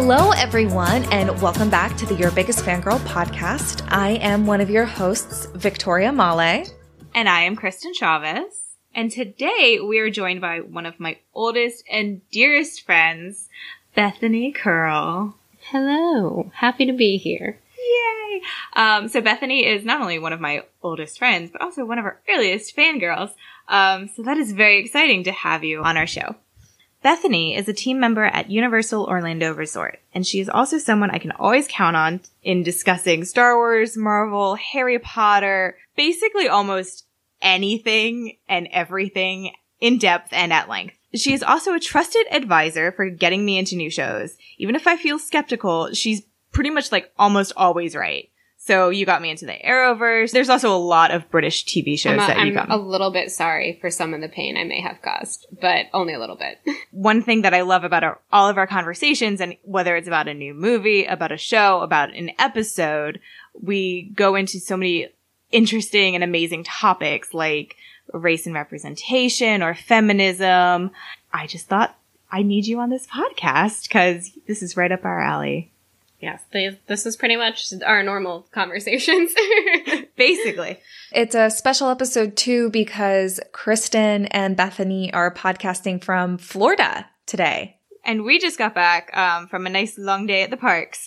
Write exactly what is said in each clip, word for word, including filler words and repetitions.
Hello, everyone, and welcome back to the Your Biggest Fangirl podcast. I am one of your hosts, Victoria Male. And I am Kristen Chavez. And today we are joined by one of my oldest and dearest friends, Bethany Curl. Hello. Happy to be here. Yay! Um, so Bethany is not only one of my oldest friends, but also one of our earliest fangirls. Um, so that is very exciting to have you on our show. Bethany is a team member at Universal Orlando Resort, and she is also someone I can always count on in discussing Star Wars, Marvel, Harry Potter, basically almost anything and everything in depth and at length. She is also a trusted advisor for getting me into new shows. Even if I feel skeptical, she's pretty much like almost always right. So you got me into the Arrowverse. There's also a lot of British T V shows I'm a, that you got me. I'm a little bit sorry for some of the pain I may have caused, but only a little bit. One thing that I love about our, all of our conversations, and whether it's about a new movie, about a show, about an episode, we go into so many interesting and amazing topics like race and representation or feminism. I just thought I need you on this podcast because this is right up our alley. Yes, they, this is pretty much our normal conversations. Basically. It's a special episode, too, because Kristen and Bethany are podcasting from Florida today. And we just got back um, from a nice long day at the parks.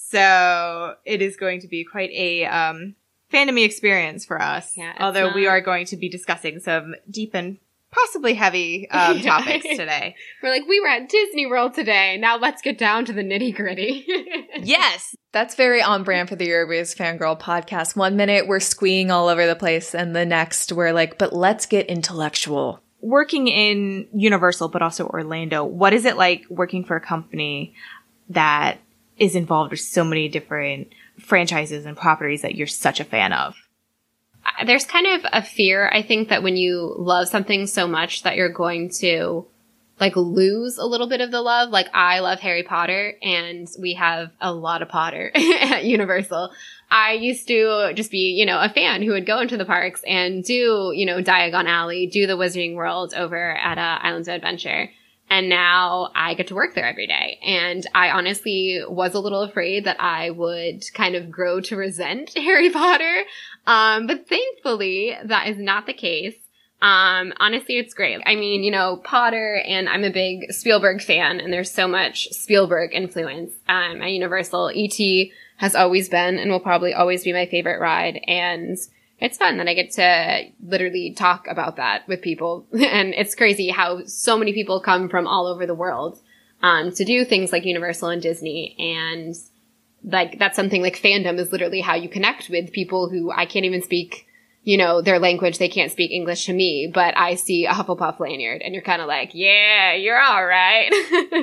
So it is going to be quite a um, fandom-y experience for us. Yeah, although not... we are going to be discussing some deep and possibly heavy um, yeah. topics today. We're like, we were at Disney World today. Now let's get down to the nitty-gritty. Yes. That's very on brand for the Your Biggest Fangirl podcast. One minute we're squeeing all over the place, and the next we're like, but let's get intellectual. Working in Universal, but also Orlando, what is it like working for a company that is involved with so many different franchises and properties that you're such a fan of? There's kind of a fear, I think, that when you love something so much that you're going to, like, lose a little bit of the love. Like, I love Harry Potter, and we have a lot of Potter at Universal. I used to just be, you know, a fan who would go into the parks and do, you know, Diagon Alley, do the Wizarding World over at uh, Islands of Adventure. And now I get to work there every day. And I honestly was a little afraid that I would kind of grow to resent Harry Potter. Um, but thankfully, that is not the case. Um, honestly, it's great. I mean, you know, Potter, and I'm a big Spielberg fan, and there's so much Spielberg influence um, at Universal. E T has always been and will probably always be my favorite ride. And it's fun that I get to literally talk about that with people. And it's crazy how so many people come from all over the world um, to do things like Universal and Disney. And like that's something like fandom is literally how you connect with people who I can't even speak, you know, their language. They can't speak English to me, but I see a Hufflepuff lanyard and you're kind of like, yeah, you're all right.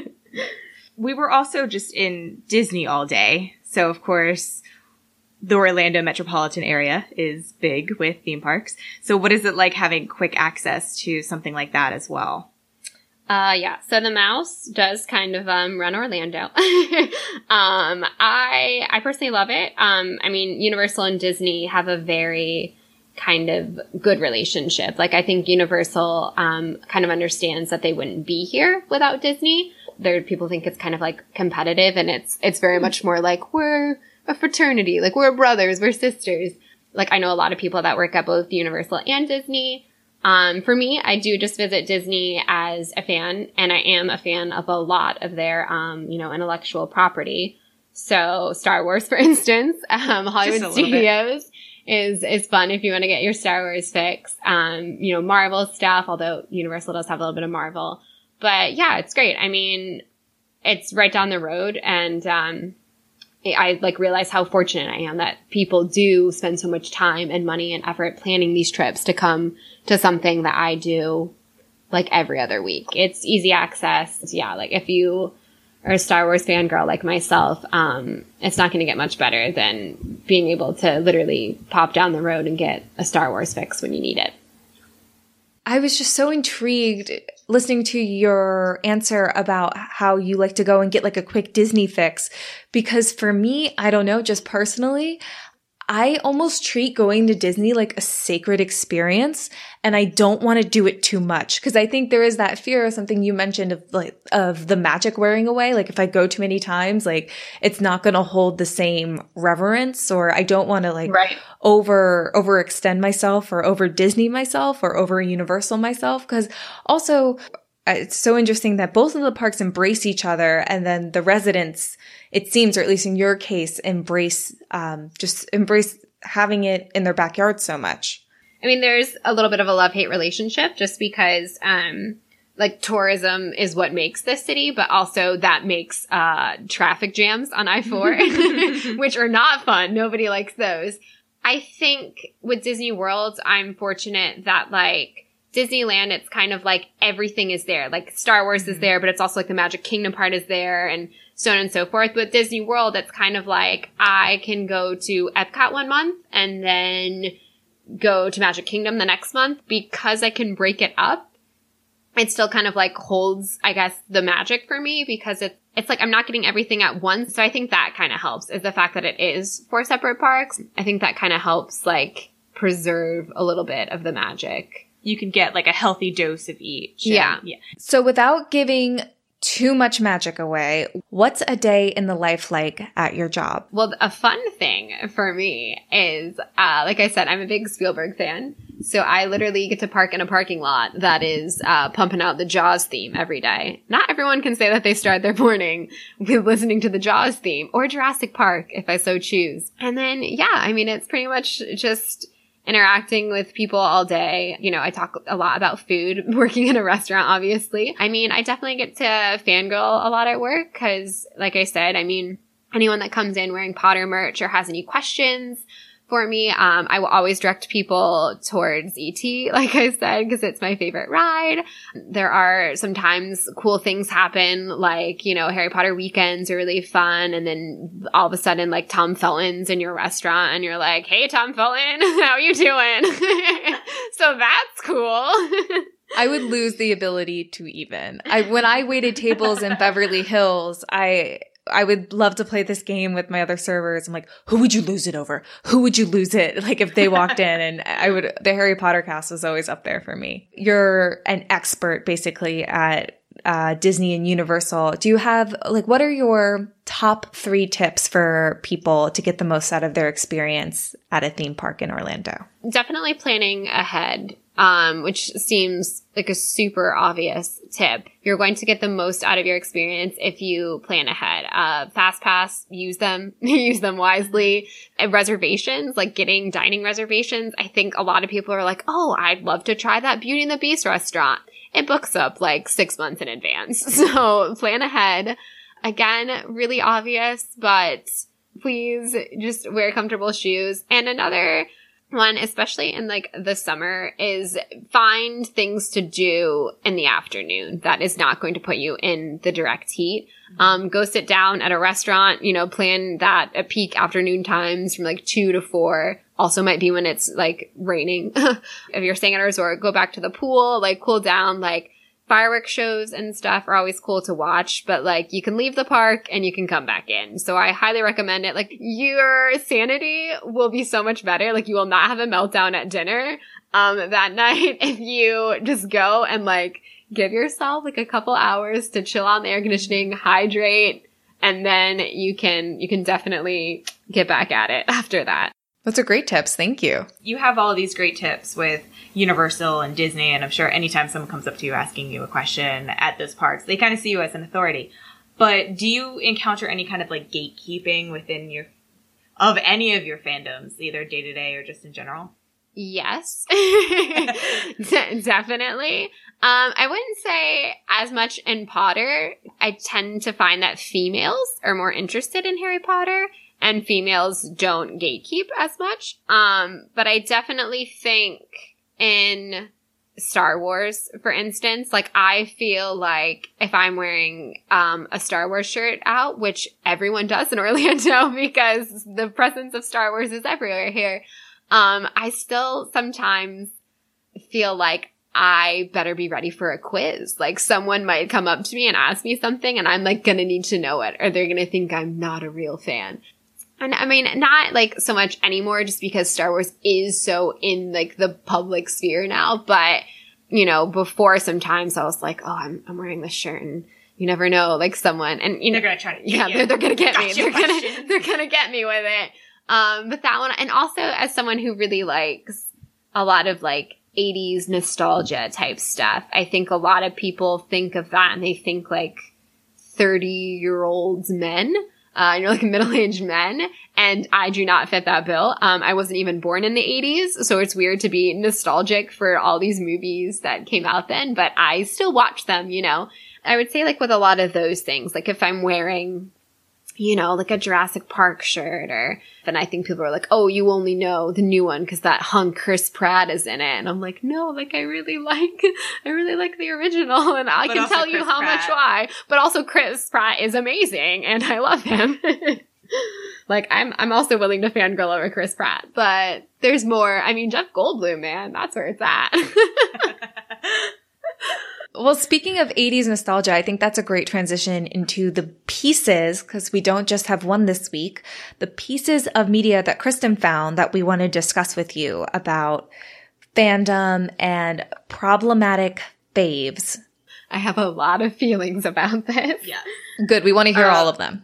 We were also just in Disney all day. So, of course, the Orlando metropolitan area is big with theme parks. So what is it like having quick access to something like that as well? Uh, yeah. So the mouse does kind of, um, run Orlando. um, I, I personally love it. Um, I mean, Universal and Disney have a very kind of good relationship. Like, I think Universal, um, kind of understands that they wouldn't be here without Disney. There, people think it's kind of like competitive, and it's, it's very much more like we're a fraternity. Like, we're brothers, we're sisters. Like, I know a lot of people that work at both Universal and Disney. Um, for me, I do just visit Disney as a fan, and I am a fan of a lot of their, um, you know, intellectual property. So Star Wars, for instance, um, Hollywood Studios is, is fun if you want to get your Star Wars fix. Um, you know, Marvel stuff, although Universal does have a little bit of Marvel. But yeah, it's great. I mean, it's right down the road, and, um, I like realize how fortunate I am that people do spend so much time and money and effort planning these trips to come to something that I do like every other week. It's easy access. Yeah. Like if you are a Star Wars fangirl like myself, um, it's not going to get much better than being able to literally pop down the road and get a Star Wars fix when you need it. I was just so intrigued listening to your answer about how you like to go and get like a quick Disney fix, because for me, I don't know, just personally, I almost treat going to Disney like a sacred experience, and I don't want to do it too much because I think there is that fear of something you mentioned of like of the magic wearing away. Like if I go too many times, like it's not going to hold the same reverence, or I don't want to like right. over overextend myself or over Disney myself or over Universal myself. Because also it's so interesting that both of the parks embrace each other, and then the residents, it seems, or at least in your case, embrace um, just embrace having it in their backyard so much. I mean, there's a little bit of a love-hate relationship just because, um, like, tourism is what makes this city, but also that makes uh, traffic jams on I four, which are not fun. Nobody likes those. I think with Disney World, I'm fortunate that, like, Disneyland, it's kind of like everything is there. Like Star Wars mm-hmm. is there, but it's also like the Magic Kingdom part is there and so on and so forth. But Disney World, it's kind of like I can go to Epcot one month and then go to Magic Kingdom the next month because I can break it up. It still kind of like holds, I guess, the magic for me because it's, it's like I'm not getting everything at once. So I think that kind of helps is the fact that it is four separate parks. I think that kind of helps like preserve a little bit of the magic. You can get like a healthy dose of each. Yeah. And, yeah. So without giving too much magic away, what's a day in the life like at your job? Well, a fun thing for me is, uh, like I said, I'm a big Spielberg fan. So I literally get to park in a parking lot that is uh, pumping out the Jaws theme every day. Not everyone can say that they start their morning with listening to the Jaws theme or Jurassic Park if I so choose. And then, yeah, I mean, it's pretty much just interacting with people all day. You know, I talk a lot about food, working in a restaurant, obviously. I mean, I definitely get to fangirl a lot at work because, like I said, I mean, anyone that comes in wearing Potter merch or has any questions for me, um, I will always direct people towards E T, like I said, because it's my favorite ride. There are sometimes cool things happen, like, you know, Harry Potter weekends are really fun, and then all of a sudden, like, Tom Felton's in your restaurant, and you're like, hey, Tom Felton, how you doing? So that's cool. I would lose the ability to even. I when I waited tables in Beverly Hills, I... I would love to play this game with my other servers. I'm like, who would you lose it over? Who would you lose it? Like if they walked in and I would, the Harry Potter cast was always up there for me. You're an expert basically at uh, Disney and Universal. Do you have like, what are your top three tips for people to get the most out of their experience at a theme park in Orlando? Definitely planning ahead. Um, which seems like a super obvious tip. You're going to get the most out of your experience if you plan ahead. Uh, Fast Pass, use them, use them wisely. And reservations, like getting dining reservations. I think a lot of people are like, oh, I'd love to try that Beauty and the Beast restaurant. It books up like six months in advance. So plan ahead. Again, really obvious, but please just wear comfortable shoes. And another one, especially in like the summer, is find things to do in the afternoon that is not going to put you in the direct heat. Um, go sit down at a restaurant, you know, plan that at peak afternoon times from like two to four. Also might be when it's like raining. If you're staying at a resort, go back to the pool, like cool down, like fireworks shows and stuff are always cool to watch, but like you can leave the park and you can come back in. So I highly recommend it. Like your sanity will be so much better. Like you will not have a meltdown at dinner um that night if you just go and like give yourself like a couple hours to chill out in the air conditioning, hydrate, and then you can you can definitely get back at it after that. Those are great tips. Thank you. You have all of these great tips with Universal and Disney, and I'm sure anytime someone comes up to you asking you a question at those parks, they kind of see you as an authority. But do you encounter any kind of like gatekeeping within your, of any of your fandoms, either day to day or just in general? Yes, De- definitely. Um, I wouldn't say as much in Potter. I tend to find that females are more interested in Harry Potter. And females don't gatekeep as much. Um, but I definitely think in Star Wars, for instance, like I feel like if I'm wearing um, a Star Wars shirt out, which everyone does in Orlando because the presence of Star Wars is everywhere here, um, I still sometimes feel like I better be ready for a quiz. Like someone might come up to me and ask me something and I'm like gonna need to know it or they're gonna think I'm not a real fan. And I mean, not like so much anymore just because Star Wars is so in like the public sphere now. But, you know, before sometimes I was like, oh, I'm, I'm wearing this shirt and you never know, like someone, and you know, they're going to try to get yeah, you. they're, they're going to get Gotcha me. They're going question. to, they're going to get me with it. Um, but that one, and also as someone who really likes a lot of like eighties nostalgia type stuff, I think a lot of people think of that and they think like thirty year olds men. Uh, you're like middle-aged men, and I do not fit that bill. Um, I wasn't even born in the eighties, so it's weird to be nostalgic for all these movies that came out then, but I still watch them, you know. I would say like with a lot of those things, like if I'm wearing, you know, like a Jurassic Park shirt, or then I think people are like, oh, you only know the new one because that hunk Chris Pratt is in it. And I'm like, no, like I really like, I really like the original, and I But can also tell you Chris how Pratt. much why. But also Chris Pratt is amazing and I love him. Like I'm, I'm also willing to fangirl over Chris Pratt, but there's more. I mean, Jeff Goldblum, man, that's where it's at. Well, speaking of eighties nostalgia, I think that's a great transition into the pieces, because we don't just have one this week, the pieces of media that Kristen found that we want to discuss with you about fandom and problematic faves. I have a lot of feelings about this. Yeah. Good. We want to hear Uh, all of them.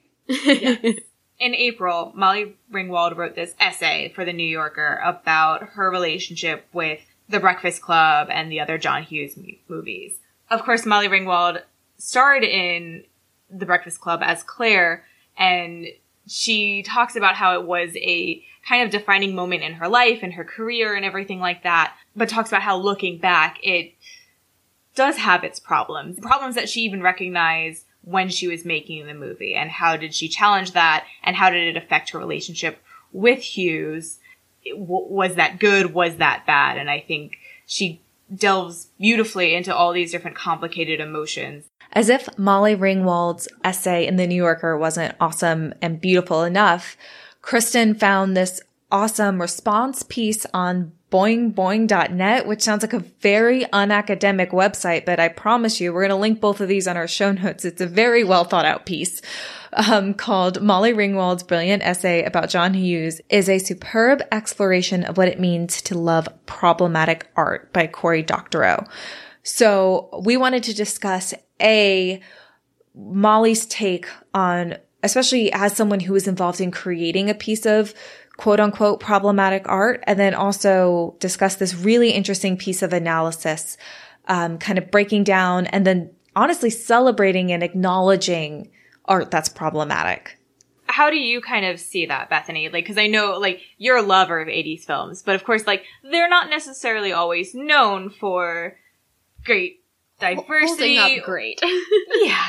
Yes. In April, Molly Ringwald wrote this essay for The New Yorker about her relationship with The Breakfast Club and the other John Hughes m- movies. Of course, Molly Ringwald starred in The Breakfast Club as Claire, and she talks about how it was a kind of defining moment in her life and her career and everything like that, but talks about how looking back, it does have its problems. Problems that she even recognized when she was making the movie, and how did she challenge that, and how did it affect her relationship with Hughes? W- was that good? Was that bad? And I think she delves beautifully into all these different complicated emotions. As if Molly Ringwald's essay in The New Yorker wasn't awesome and beautiful enough, Kristen found this awesome response piece on boing boing dot net, which sounds like a very unacademic website, but I promise you, we're going to link both of these on our show notes. It's a very well thought out piece um, called Molly Ringwald's Brilliant Essay About John Hughes is a superb exploration of what it means to love problematic art by Cory Doctorow. So we wanted to discuss A, Molly's take on, especially as someone who was involved in creating a piece of quote unquote problematic art, and then also discuss this really interesting piece of analysis, um, kind of breaking down and then honestly celebrating and acknowledging art that's problematic. How do you kind of see that, Bethany? Like, because I know, like, you're a lover of eighties films, but of course, like, they're not necessarily always known for great diversity. Holding up great. Yeah.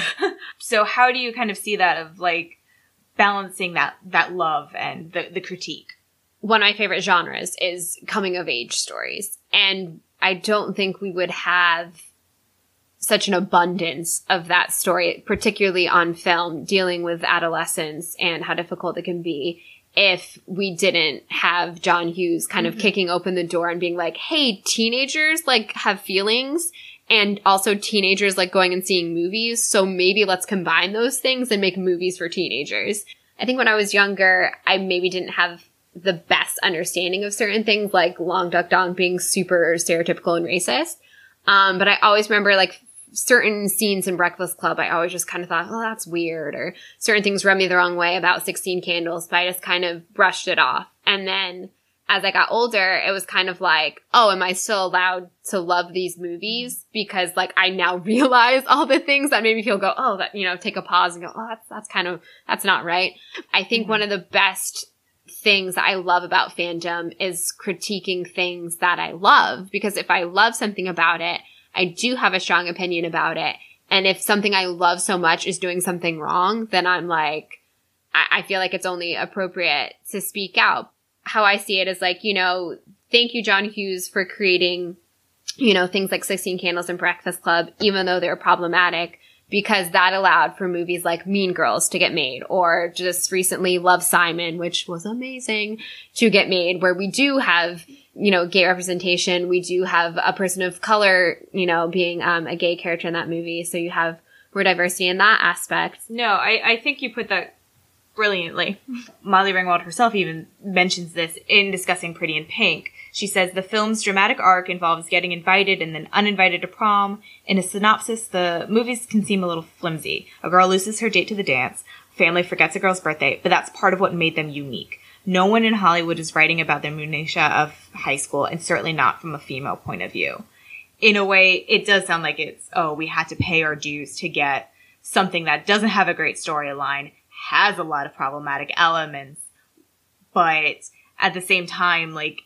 So how do you kind of see that of, like, balancing that, that love and the, the critique? One of my favorite genres is coming of age stories. And I don't think we would have such an abundance of that story, particularly on film, dealing with adolescence and how difficult it can be, if we didn't have John Hughes kind of mm-hmm. kicking open the door and being like, hey, teenagers like have feelings, and also teenagers like going and seeing movies. So maybe let's combine those things and make movies for teenagers. I think when I was younger, I maybe didn't have the best understanding of certain things, like Long Duck Dong being super stereotypical and racist. Um, but I always remember like certain scenes in Breakfast Club, I always just kind of thought, oh, that's weird. Or certain things rubbed me the wrong way about sixteen Candles, but I just kind of brushed it off. And then as I got older, it was kind of like, oh, am I still allowed to love these movies? Because like I now realize all the things that made me feel go, oh, that, you know, take a pause and go, oh, that's, that's kind of, that's not right. I think mm-hmm. one of the best things that I love about fandom is critiquing things that I love. Because if I love something about it, I do have a strong opinion about it. And if something I love so much is doing something wrong, then I'm like, I, I feel like it's only appropriate to speak out. How I see it is like, you know, thank you, John Hughes, for creating, you know, things like sixteen Candles and Breakfast Club, even though they're problematic, because that allowed for movies like Mean Girls to get made, or just recently Love, Simon, which was amazing, to get made, where we do have, you know, gay representation. We do have a person of color, you know, being um, a gay character in that movie. So you have more diversity in that aspect. No, I, I think you put that brilliantly. Molly Ringwald herself even mentions this in discussing Pretty in Pink. She says, the film's dramatic arc involves getting invited and then uninvited to prom. In a synopsis, the movies can seem a little flimsy. A girl loses her date to the dance. Family forgets a girl's birthday, but that's part of what made them unique. No one in Hollywood is writing about the minutiae of high school, and certainly not from a female point of view. In a way, it does sound like it's, oh, we had to pay our dues to get something that doesn't have a great storyline, has a lot of problematic elements, but at the same time, like,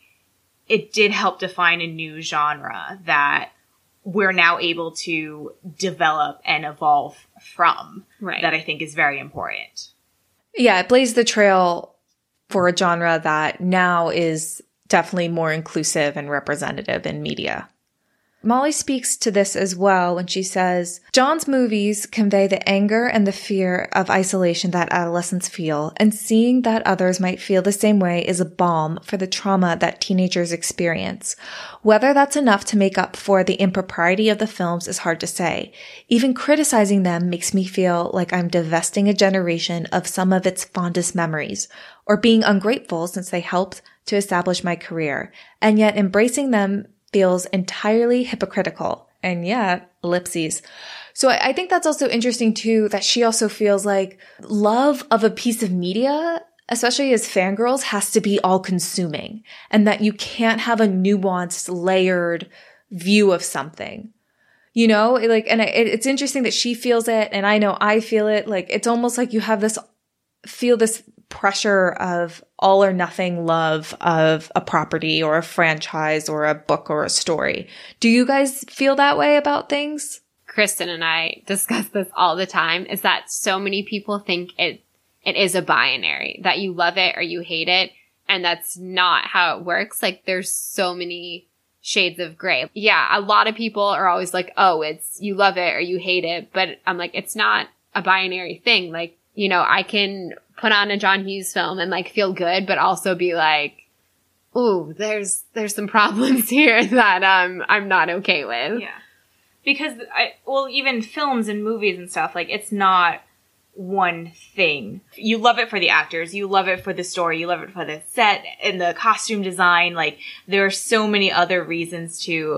it did help define a new genre that we're now able to develop and evolve from. Right. That I think is very important. Yeah, it blazed the trail for a genre that now is definitely more inclusive and representative in media. Molly speaks to this as well when she says, John's movies convey the anger and the fear of isolation that adolescents feel, and seeing that others might feel the same way is a balm for the trauma that teenagers experience. Whether that's enough to make up for the impropriety of the films is hard to say. Even criticizing them makes me feel like I'm divesting a generation of some of its fondest memories, or being ungrateful since they helped to establish my career, and yet embracing them feels entirely hypocritical. And yet, ellipses. So I, I think that's also interesting too, that she also feels like love of a piece of media, especially as fangirls, has to be all consuming, and that you can't have a nuanced, layered view of something. You know, like, and it, it's interesting that she feels it, and I know I feel it. Like, it's almost like you have this, feel this pressure of all or nothing love of a property or a franchise or a book or a story. Do you guys feel that way about things? Kristen and I discuss this all the time, is that so many people think it it is a binary, that you love it or you hate it, and that's not how it works. Like, there's so many shades of gray. Yeah, a lot of people are always like, oh, it's you love it or you hate it, but I'm like, it's not a binary thing. Like, you know, I can put on a John Hughes film and like feel good, but also be like, ooh, there's there's some problems here that um I'm not okay with. Yeah. Because I well, even films and movies and stuff, like, it's not one thing. You love it for the actors, you love it for the story, you love it for the set and the costume design. Like, there are so many other reasons to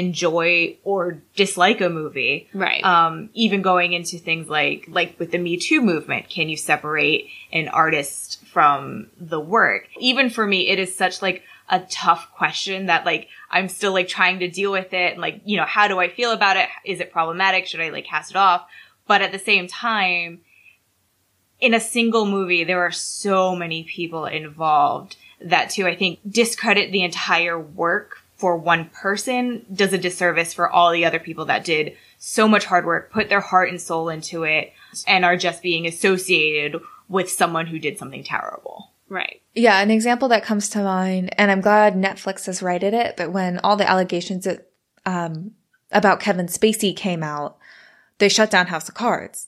enjoy or dislike a movie. Right. Um, even going into things like, like with the Me Too movement, can you separate an artist from the work? Even for me, it is such like a tough question that like, I'm still like trying to deal with it. And like, you know, how do I feel about it? Is it problematic? Should I like cast it off? But at the same time, in a single movie, there are so many people involved that too, I think, discredit the entire work for one person does a disservice for all the other people that did so much hard work, put their heart and soul into it, and are just being associated with someone who did something terrible. Right. Yeah, an example that comes to mind, and I'm glad Netflix has righted it, but when all the allegations that, um, about Kevin Spacey came out, they shut down House of Cards.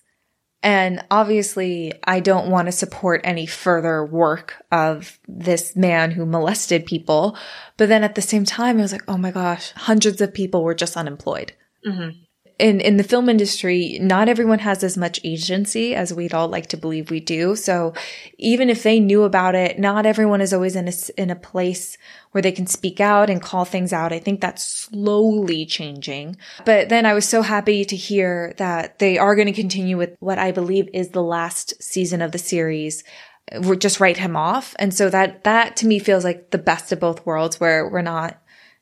And obviously, I don't want to support any further work of this man who molested people. But then at the same time, I was like, oh my gosh, hundreds of people were just unemployed. Mm-hmm. In in the film industry, not everyone has as much agency as we'd all like to believe we do. So even if they knew about it, not everyone is always in a, in a place where they can speak out and call things out. I think that's slowly changing. But then I was so happy to hear that they are going to continue with what I believe is the last season of the series. We're just write him off. And so that, that to me feels like the best of both worlds, where we're not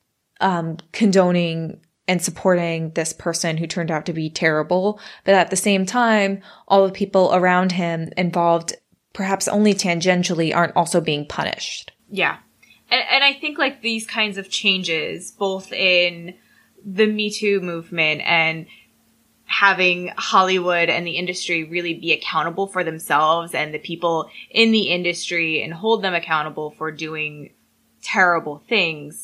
um, condoning and supporting this person who turned out to be terrible. But at the same time, all the people around him involved, perhaps only tangentially, aren't also being punished. Yeah. And, and I think like these kinds of changes, both in the Me Too movement and having Hollywood and the industry really be accountable for themselves and the people in the industry and hold them accountable for doing terrible things,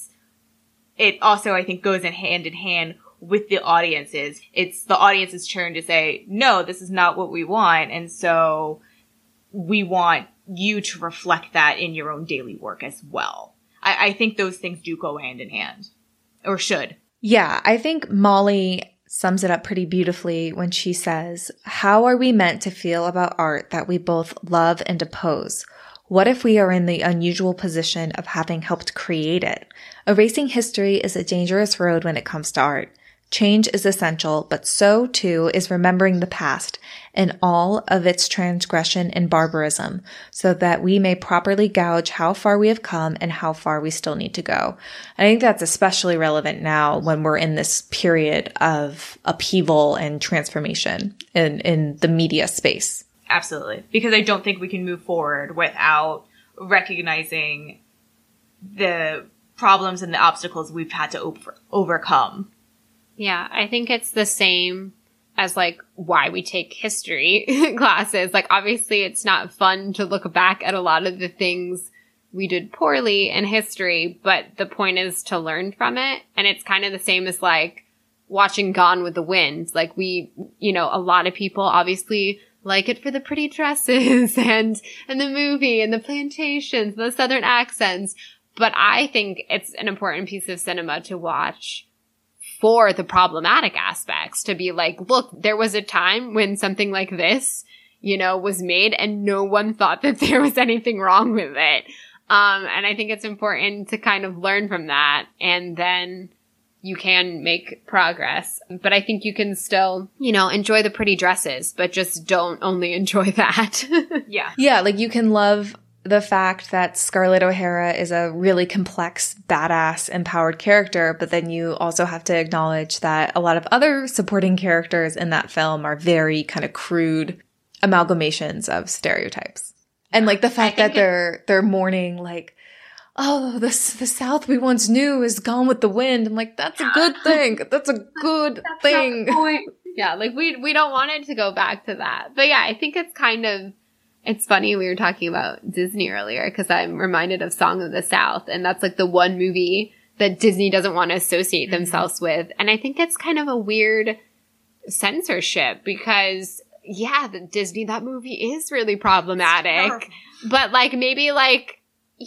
it also, I think, goes in hand in hand with the audiences. It's the audience's turn to say, no, this is not what we want. And so we want you to reflect that in your own daily work as well. I, I think those things do go hand in hand, or should. Yeah, I think Molly sums it up pretty beautifully when she says, "How are we meant to feel about art that we both love and oppose? What if we are in the unusual position of having helped create it? Erasing history is a dangerous road when it comes to art. Change is essential, but so too is remembering the past and all of its transgression and barbarism, so that we may properly gauge how far we have come and how far we still need to go." I think that's especially relevant now when we're in this period of upheaval and transformation in, in the media space. Absolutely. Because I don't think we can move forward without recognizing the problems and the obstacles we've had to over- overcome. Yeah, I think it's the same as, like, why we take history classes. Like, obviously, it's not fun to look back at a lot of the things we did poorly in history, but the point is to learn from it. And it's kind of the same as, like, watching Gone with the Wind. Like, we, you know, a lot of people obviously like it for the pretty dresses and, and the movie and the plantations, the Southern accents. But I think it's an important piece of cinema to watch for the problematic aspects, to be like, look, there was a time when something like this, you know, was made and no one thought that there was anything wrong with it. Um, and I think it's important to kind of learn from that, and then you can make progress. But I think you can still, you know, enjoy the pretty dresses, but just don't only enjoy that. Yeah. Yeah, like you can love the fact that Scarlett O'Hara is a really complex, badass, empowered character, but then you also have to acknowledge that a lot of other supporting characters in that film are very kind of crude amalgamations of stereotypes. And like the fact that they're they're mourning like, oh, the, the South we once knew is gone with the wind. I'm like, that's a good thing. That's a good that's thing. Not the point. Yeah, like we we don't want it to go back to that. But yeah, I think it's kind of, it's funny we were talking about Disney earlier because I'm reminded of Song of the South, and that's like the one movie that Disney doesn't want to associate mm-hmm. themselves with. And I think it's kind of a weird censorship because, yeah, the Disney, that movie is really problematic. But like maybe like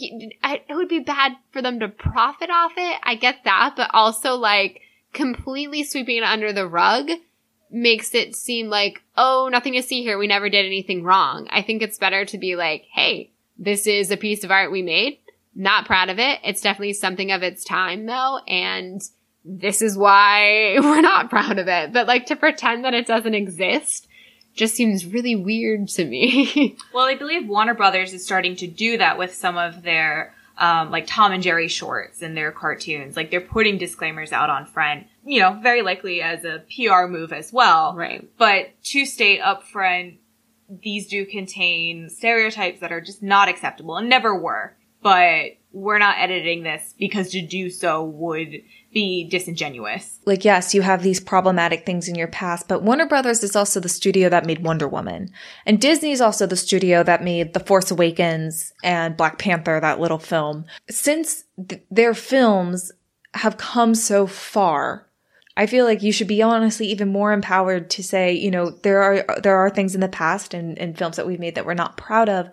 it would be bad for them to profit off it. I get that. But also like completely sweeping it under the rug makes it seem like, oh, nothing to see here. We never did anything wrong. I think it's better to be like, hey, this is a piece of art we made. Not proud of it. It's definitely something of its time, though. And this is why we're not proud of it. But like to pretend that it doesn't exist just seems really weird to me. Well, I believe Warner Brothers is starting to do that with some of their Um, like Tom and Jerry shorts and their cartoons. Like they're putting disclaimers out on front, you know, very likely as a P R move as well. Right. But to state up front, these do contain stereotypes that are just not acceptable and never were. But we're not editing this because to do so would be disingenuous. Like, yes, you have these problematic things in your past, but Warner Brothers is also the studio that made Wonder Woman. And Disney is also the studio that made The Force Awakens and Black Panther, that little film. Since th- their films have come so far, I feel like you should be honestly even more empowered to say, you know, there are there are things in the past and, and films that we've made that we're not proud of.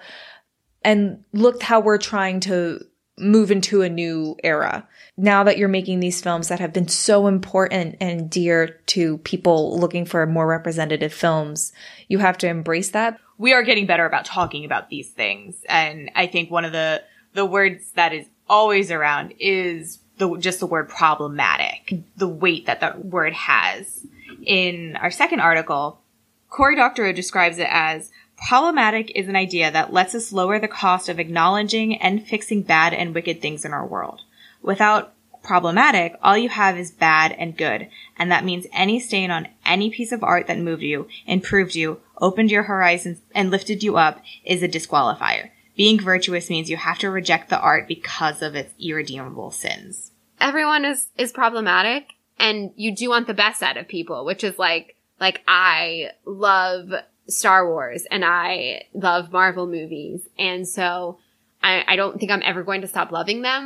And look how we're trying to move into a new era. Now that you're making these films that have been so important and dear to people looking for more representative films, you have to embrace that. We are getting better about talking about these things. And I think one of the, the words that is always around is the, just the word problematic, the weight that that word has. In our second article, Cory Doctorow describes it as problematic is an idea that lets us lower the cost of acknowledging and fixing bad and wicked things in our world. Without problematic, all you have is bad and good, and that means any stain on any piece of art that moved you, improved you, opened your horizons, and lifted you up is a disqualifier. Being virtuous means you have to reject the art because of its irredeemable sins. Everyone is, is problematic, and you do want the best out of people, which is like, like I love Star Wars and I love Marvel movies. And so I, I don't think I'm ever going to stop loving them,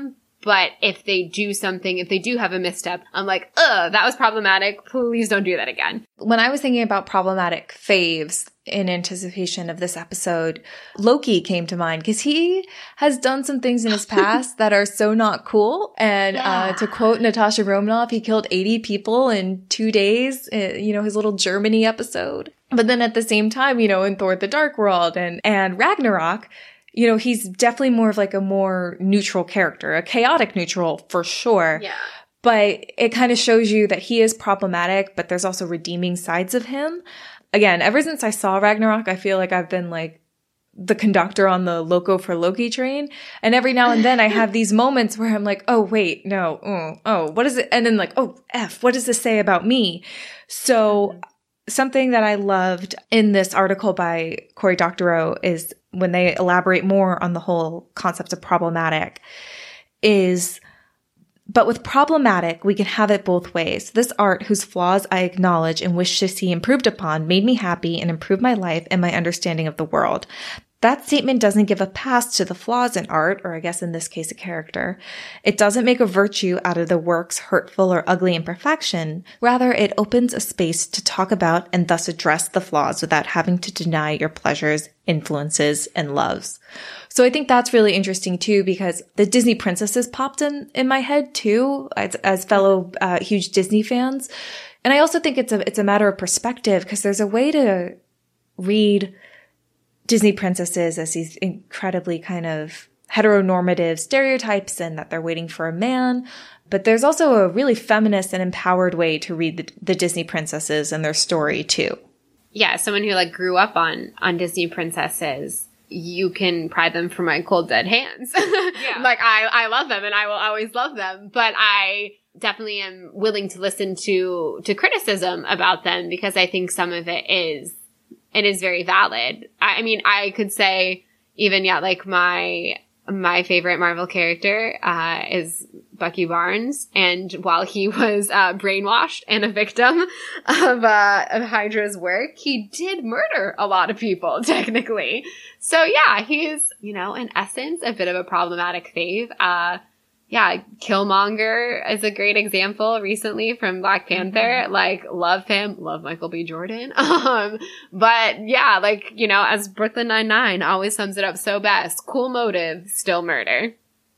But if they do something, if they do have a misstep, I'm like, ugh, that was problematic. Please don't do that again. When I was thinking about problematic faves in anticipation of this episode, Loki came to mind because he has done some things in his past that are so not cool. And yeah. uh, to quote Natasha Romanoff, he killed eighty people in two days, uh, you know, his little Germany episode. But then at the same time, you know, in Thor the Dark World and, and Ragnarok, you know, he's definitely more of like a more neutral character, a chaotic neutral for sure. Yeah. But it kind of shows you that he is problematic, but there's also redeeming sides of him. Again, ever since I saw Ragnarok, I feel like I've been like the conductor on the Loco for Loki train. And every now and then I have these moments where I'm like, oh, wait, no, oh, oh, what is it? And then like, oh, F, what does this say about me? So something that I loved in this article by Cory Doctorow is when they elaborate more on the whole concept of problematic is, but with problematic, we can have it both ways. This art, whose flaws I acknowledge and wish to see improved upon, made me happy and improved my life and my understanding of the world. That statement doesn't give a pass to the flaws in art, or I guess in this case a character. It doesn't make a virtue out of the work's hurtful or ugly imperfection. Rather, it opens a space to talk about and thus address the flaws without having to deny your pleasures, influences, and loves. So I think that's really interesting too, because the Disney princesses popped in, in my head too, as, as fellow uh, huge Disney fans. And I also think it's a, it's a matter of perspective, because there's a way to read Disney princesses as these incredibly kind of heteronormative stereotypes and that they're waiting for a man. But there's also a really feminist and empowered way to read the, the Disney princesses and their story too. Yeah, someone who like grew up on, on Disney princesses, you can pry them from my cold dead hands. Yeah. Like I, I love them and I will always love them, but I definitely am willing to listen to, to criticism about them because I think some of it is It is very valid. I, I mean, I could say even, yeah, like my, my favorite Marvel character, uh, is Bucky Barnes. And while he was, uh, brainwashed and a victim of, uh, of Hydra's work, he did murder a lot of people, technically. So yeah, he's, you know, in essence, a bit of a problematic fave. Uh, Yeah, Killmonger is a great example recently from Black Panther. Mm-hmm. Like, love him. Love Michael B. Jordan. Um, but yeah, like, you know, as Brooklyn Nine-Nine always sums it up so best, cool motive, still murder.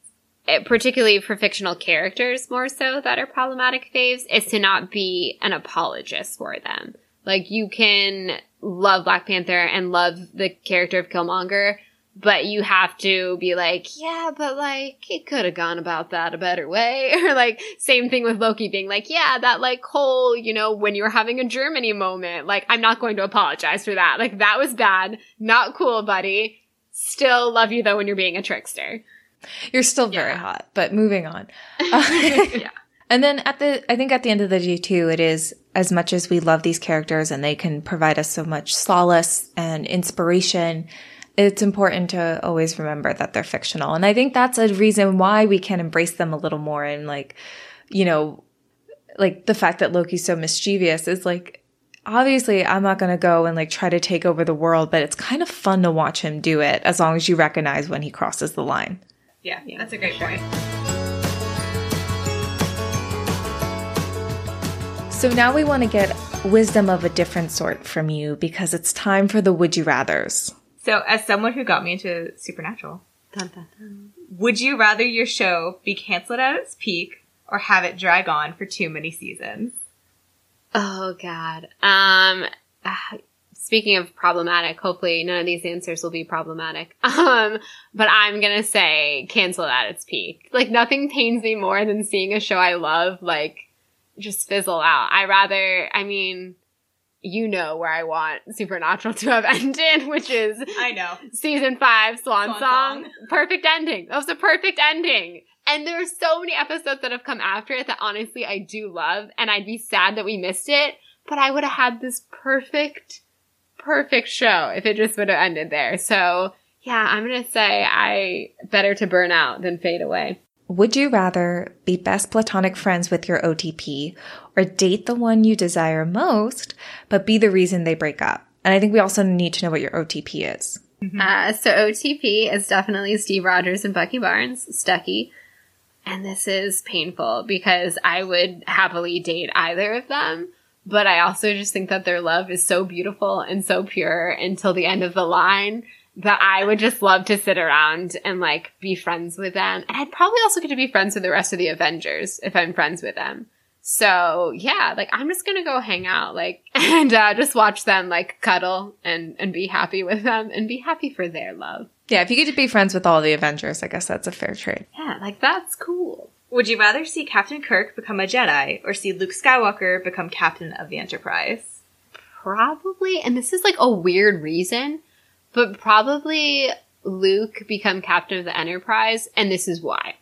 It, particularly for fictional characters more so that are problematic faves, is to not be an apologist for them. Like, you can love Black Panther and love the character of Killmonger, but you have to be like, yeah, but like, it could have gone about that a better way. Or like, same thing with Loki being like, yeah, that like whole, you know, when you were having a Germany moment, like, I'm not going to apologize for that. Like, that was bad. Not cool, buddy. Still love you though when you're being a trickster. You're still very yeah. hot, but moving on. Uh, yeah. And then at the, I think at the end of the day too, it is as much as we love these characters and they can provide us so much solace and inspiration, it's important to always remember that they're fictional. And I think that's a reason why we can embrace them a little more. And like, you know, like the fact that Loki's so mischievous is like, obviously I'm not going to go and like try to take over the world, but it's kind of fun to watch him do it as long as you recognize when he crosses the line. Yeah, yeah that's a great point. So now we want to get wisdom of a different sort from you because it's time for the Would You Rathers. So, as someone who got me into Supernatural, dun, dun, dun. would you rather your show be canceled at its peak or have it drag on for too many seasons? Oh, God. Um, uh, speaking of problematic, hopefully none of these answers will be problematic. Um, but I'm gonna say cancel it at its peak. Like, nothing pains me more than seeing a show I love, like, just fizzle out. I rather, I mean... You know where I want Supernatural to have ended, which is I know season five, Swan, Swan Song. Song. Perfect ending. That was a perfect ending. And there are so many episodes that have come after it that honestly I do love, and I'd be sad that we missed it, but I would have had this perfect, perfect show if it just would have ended there. So yeah, I'm gonna say I better to burn out than fade away. Would you rather be best platonic friends with your O T P or date the one you desire most, but be the reason they break up? And I think we also need to know what your O T P is. Mm-hmm. Uh, so O T P is definitely Steve Rogers and Bucky Barnes, Stucky. and this is painful because I would happily date either of them. But I also just think that their love is so beautiful and so pure until the end of the line that I would just love to sit around and, like, be friends with them. And I'd probably also get to be friends with the rest of the Avengers if I'm friends with them. So, yeah, like, I'm just gonna go hang out, like, and uh, just watch them, like, cuddle and, and be happy with them and be happy for their love. Yeah, if you get to be friends with all the Avengers, I guess that's a fair trade. Yeah, like, that's cool. Would you rather see Captain Kirk become a Jedi or see Luke Skywalker become Captain of the Enterprise? Probably, and this is, like, a weird reason, but probably Luke become Captain of the Enterprise, and this is why.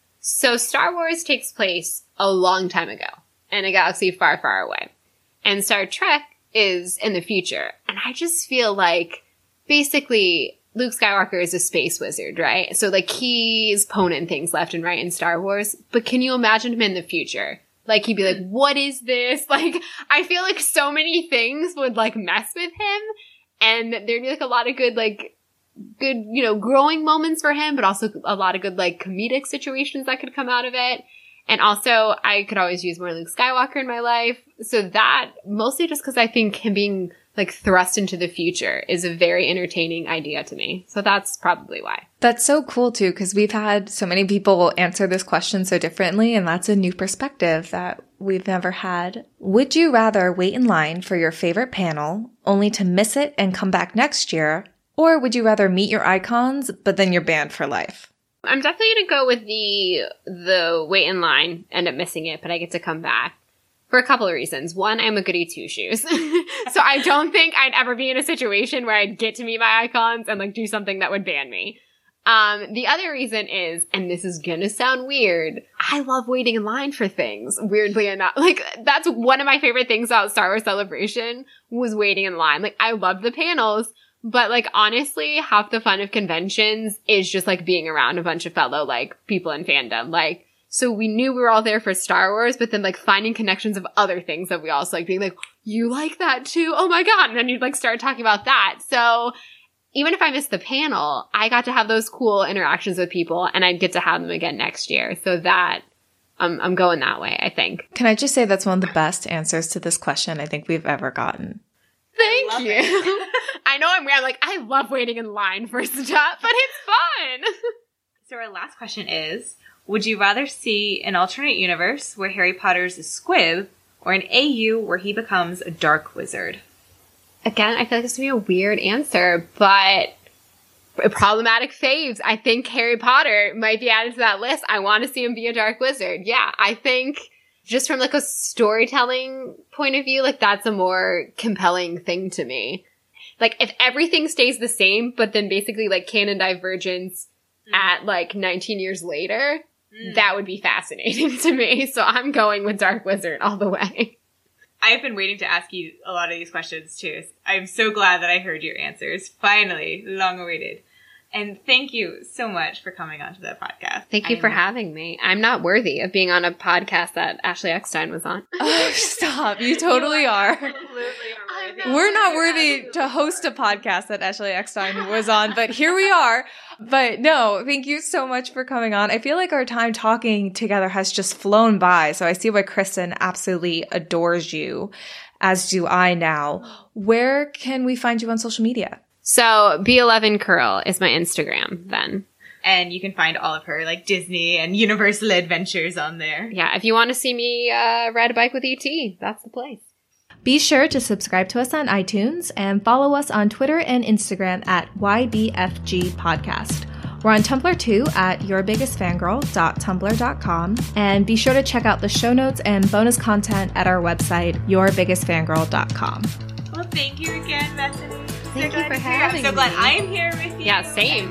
So Star Wars takes place a long time ago in a galaxy far, far away. And Star Trek is in the future. And I just feel like basically Luke Skywalker is a space wizard, right? So like he's poning things left and right in Star Wars. But can you imagine him in the future? Like he'd be like, what is this? Like I feel like so many things would like mess with him. And there'd be like a lot of good like good, you know, growing moments for him, but also a lot of good, like, comedic situations that could come out of it. And also, I could always use more Luke Skywalker in my life. So that, mostly just because I think him being, like, thrust into the future is a very entertaining idea to me. So that's probably why. That's so cool, too, because we've had so many people answer this question so differently, and that's a new perspective that we've never had. Would you rather wait in line for your favorite panel, only to miss it and come back next year, or would you rather meet your icons, but then you're banned for life? I'm definitely going to go with the the wait in line, end up missing it, but I get to come back for a couple of reasons. One, I'm a goody two-shoes. So I don't think I'd ever be in a situation where I'd get to meet my icons and like do something that would ban me. Um, the other reason is, and this is going to sound weird, I love waiting in line for things, weirdly enough. Like, that's one of my favorite things about Star Wars Celebration was waiting in line. Like, I love the panels. But, like, honestly, half the fun of conventions is just, like, being around a bunch of fellow, like, people in fandom. Like, so we knew we were all there for Star Wars, but then, like, finding connections of other things that we also like, being like, you like that too? Oh my god. And then you'd, like, start talking about that. So even if I missed the panel, I got to have those cool interactions with people, and I'd get to have them again next year. So that, um, I'm going that way, I think. Can I just say that's one of the best answers to this question I think we've ever gotten. Thank you. I know I'm weird. I'm like, I love waiting in line for stuff, but it's fun. So our last question is, would you rather see an alternate universe where Harry Potter's a squib or an A U where he becomes a dark wizard? Again, I feel like this would be a weird answer, but problematic faves. I think Harry Potter might be added to that list. I want to see him be a dark wizard. Yeah, I think just from like a storytelling point of view, like that's a more compelling thing to me. Like if everything stays the same, but then basically like canon divergence mm. at like nineteen years later, mm. that would be fascinating to me. So I'm going with Dark Wizard all the way. I've been waiting to ask you a lot of these questions too. I'm so glad that I heard your answers. Finally, long awaited. And thank you so much for coming onto the podcast. Thank you I'm, for having me. I'm not worthy of being on a podcast that Ashley Eckstein was on. Oh, stop. You totally you are. Absolutely are worthy. We're not worthy to host a podcast that Ashley Eckstein was on, but here we are. But no, thank you so much for coming on. I feel like our time talking together has just flown by. So I see why Kristen absolutely adores you, as do I now. Where can we find you on social media? So B eleven Curl is my Instagram then. And you can find all of her like Disney and Universal adventures on there. Yeah, if you want to see me uh, ride a bike with E T, that's the place. Be sure to subscribe to us on iTunes and follow us on Twitter and Instagram at Y B F G Podcast. We're on Tumblr too at your biggest fangirl dot tumblr dot com. And be sure to check out the show notes and bonus content at our website, your biggest fangirl dot com. Well, thank you again, Bethany. Thank so you for having I'm me. so glad I'm here with you. Yeah, same.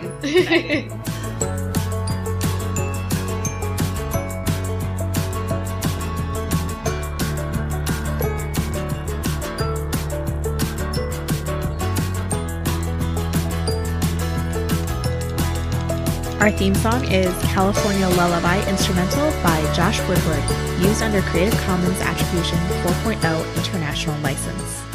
Our theme song is California Lullaby Instrumental by Josh Woodward, used under Creative Commons Attribution four point oh International License.